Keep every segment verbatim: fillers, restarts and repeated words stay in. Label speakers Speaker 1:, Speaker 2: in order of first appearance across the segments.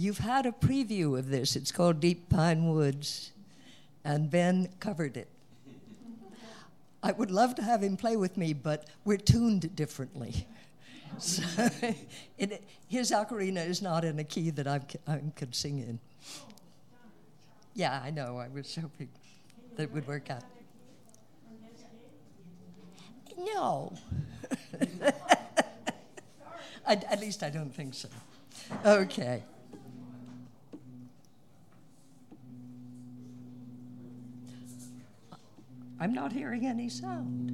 Speaker 1: you've had a preview of this. It's called Deep Pine Woods, and Ben covered it. I would love to have him play with me, but we're tuned differently. So it, his ocarina is not in a key that I could sing in. Yeah, I know. I was hoping that it would work out. No. I, at least I don't think so. Okay. I'm not hearing any sound.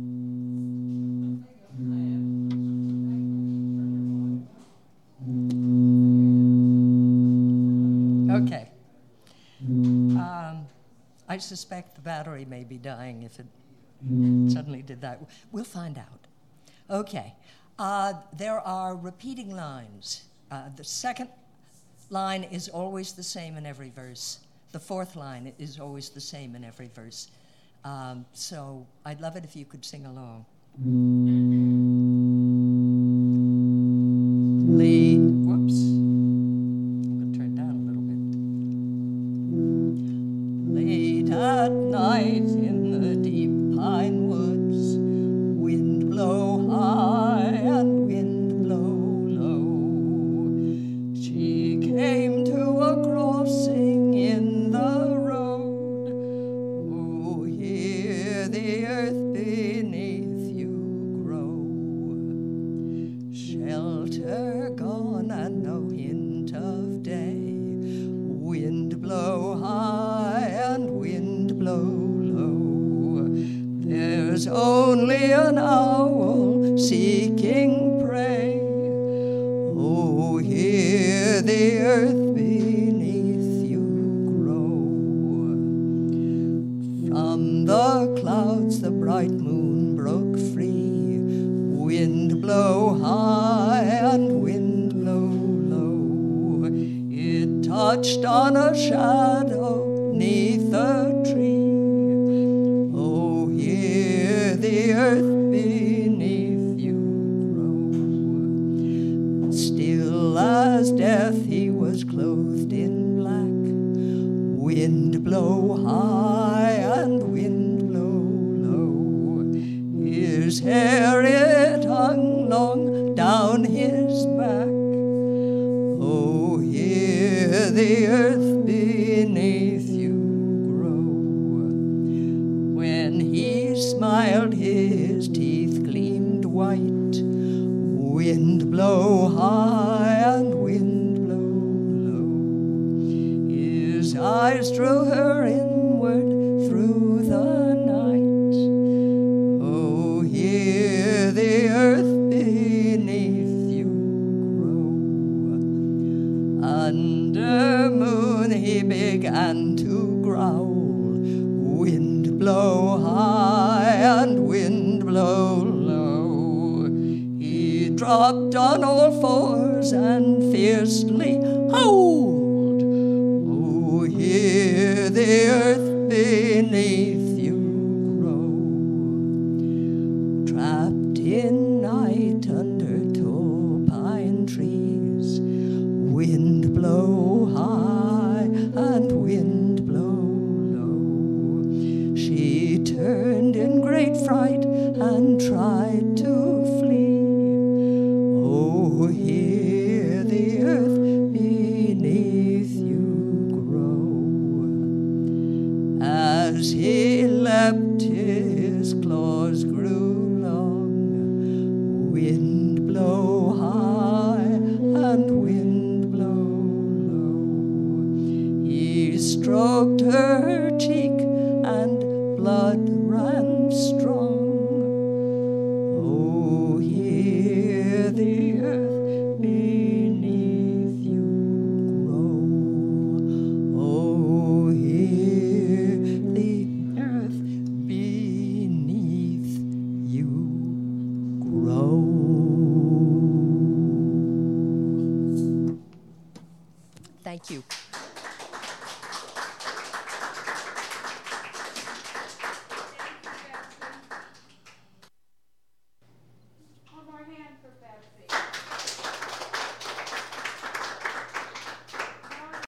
Speaker 1: Okay. Um, I suspect the battery may be dying if it suddenly did that. We'll find out. Okay. Uh, there are repeating lines. Uh, the second line is always the same in every verse. The fourth line is always the same in every verse. Um, so I'd love it if you could sing along. Late, whoops. I'm going to turn down a little bit. Late at night in the deep pine woods, wind blow high and wind blow low. She came to a crossing in the road. Oh, hear the earth beneath you grow. Shelter gone and no hint of day. Wind blow high and wind blow low. There's only an owl seeking prey. Oh, hear the earth beneath you grow. From the clouds the bright moon broke free. Wind blow high and wind blow low. It touched on a shadow neath a tree. Oh, hear the earth beneath you grow. Still as death he was clothed in black. Wind blow high and wind blow low. His hair it hung long down his back. Oh, hear the earth beneath you grow. When he smiled, his teeth gleamed white. Wind blow high and wind blow low. His eyes drew her inward through the night. Oh, hear the earth beneath you grow. Under moon he began to growl. Wind blow high and wind blow low. He dropped on all fours and fiercely howled. Oh, hear the earth beneath you grow. Trapped in night under tall pine trees. Wind blow high and wind blow low. She turned in great fright and tried to flee. Oh, hear the earth beneath you grow. As he leapt, his claws grew long. Wind blow high and wind blow low. He stroked her cheek and blood ran strong. Oh, hear the earth beneath you grow. Oh, hear the earth beneath you grow. Thank you.